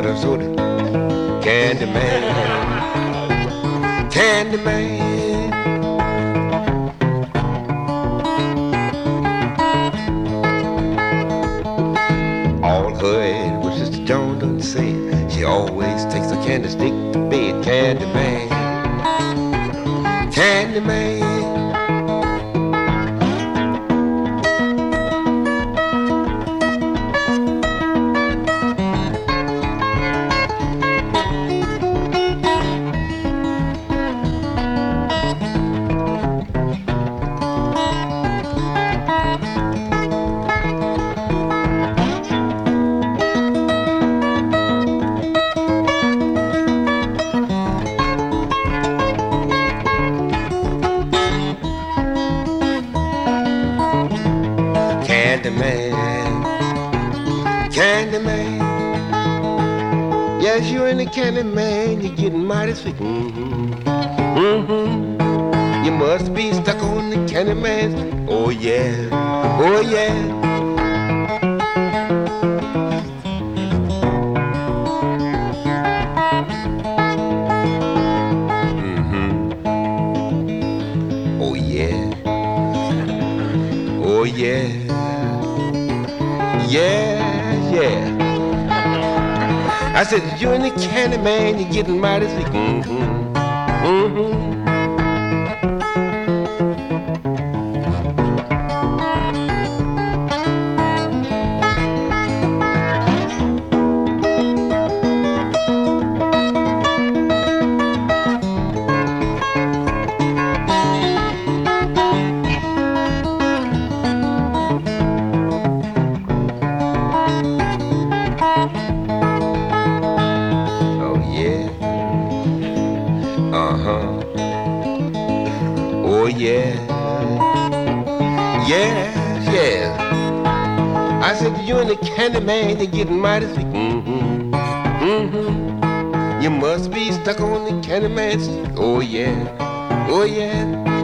water soda. Candyman, Candyman. All her head was Sister Joan done said. She always takes a candy stick to bed. Candyman, Candyman. Candyman, Candyman. Yes, you're in the Candyman. You're getting mighty sweet. You must be stuck on the Candyman. Oh yeah, oh yeah. Oh yeah, oh yeah. Yeah, yeah. I said, you in the candy man, you're getting mighty sweet. Oh yeah, yeah, yeah. I said you and the candy man, you're getting mighty sweet. You must be stuck on the candy man. Oh yeah, oh yeah.